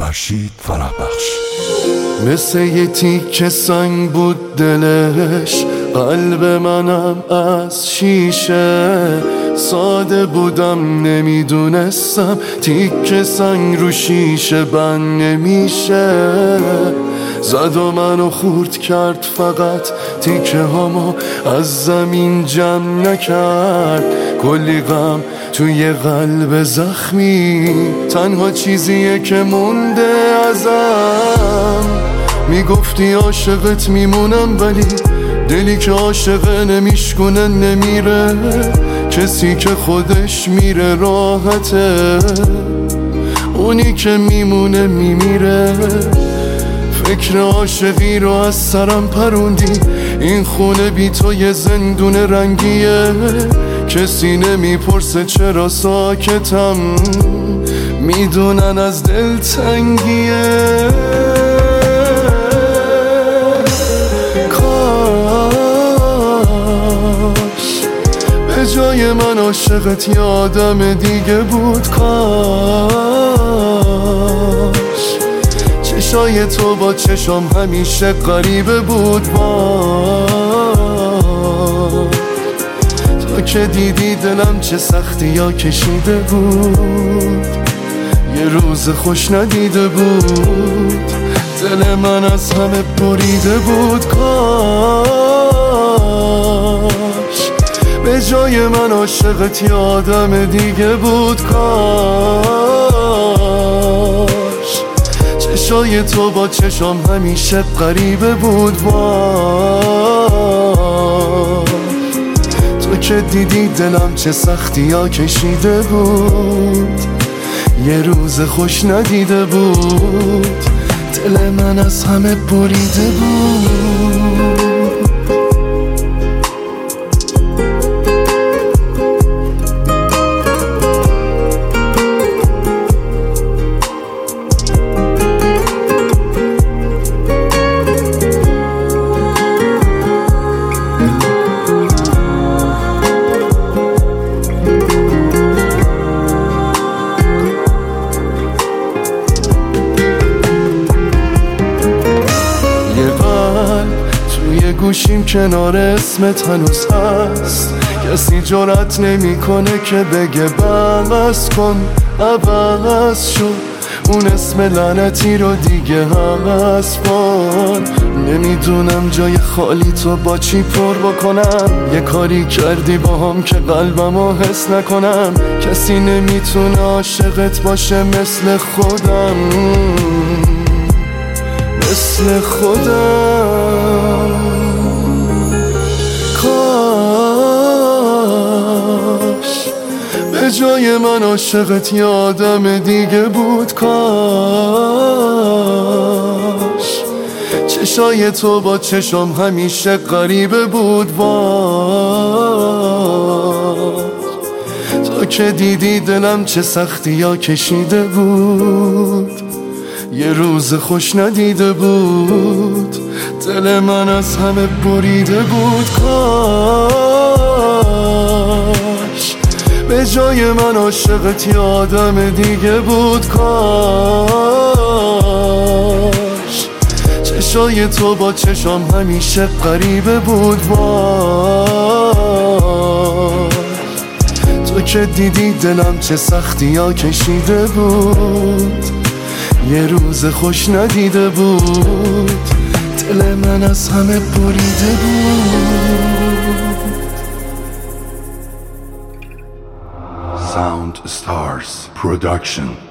فرشید فرهبخش. مثل یه تیکه سنگ بود دلش، قلب منم از شیشه. ساده بودم نمیدونستم تیکه سنگ رو شیشه بند نمیشه. زد و منو خورد کرد، فقط تیکه هامو از زمین جمع نکرد. کلی غم توی قلب زخمی، تنها چیزیه که مونده ازم. میگفتی عاشقت میمونم، ولی دلی که عاشقه نمیشکنه نمیره. کسی که خودش میره راحته، اونی که میمونه میمیره. فکر عاشقی رو از سرم پروندی، این خونه بی تو یه زندون رنگیه. کسی نمیپرسه چرا ساکتم، میدونن از دل تنگیه. کاش به جای من عاشقت یه آدم دیگه بود. کاش چشای تو با چشام همیشه غریبه بود. تو که دیدی دلم چه سختی یا کشیده بود، یه روز خوش ندیده بود. دل من از همه بریده بود. کاش به جای من عاشقت یه آدم دیگه بود. کاش چشای تو با چشام همیشه غریبه بود. تو که دیدی دلم چه سختی ها کشیده بود، یه روز خوش ندیده بود. دل من از همه بریده بود. گوشیم کنار اسمت هنوز هست، کسی جرأت نمیکنه که بگه بس کن، عوض شد اون اسم لعنتی رو دیگه حذف کن. نمیدونم جای خالی تو با چی پر بکنم، یه کاری کردی باهام که قلبمو حس نکنم. کسی نمیتونه عاشقت باشه مثل خودم، مثل خودم. کاش به جای من عاشقت یه آدم دیگه بود. کاش چشای تو با چشام همیشه غریبه بود. تو که دیدی دلم چه سختی ها کشیده بود، یه روز خوش ندیده بود. دل من از همه بریده بود. کاش به جای من عاشقت یه آدم دیگه بود. کاش چشای تو با چشام همیشه غریبه بود. تو که دیدی دلم چه سختی ها کشیده بود، یه روز خوش ندیده بود. دل من از همه بریده بود. Sound Stars Production.